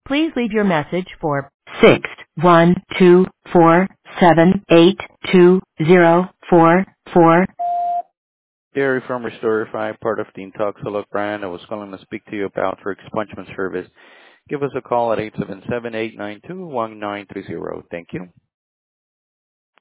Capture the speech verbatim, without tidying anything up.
Please leave your message for six one two four seven eight two zero four four. Gary from Restorify, part of the Intoxilog brand. I was calling to speak to you about your expungement service. Give us a call at eight seven seven, eight nine two, one nine three zero. Thank you.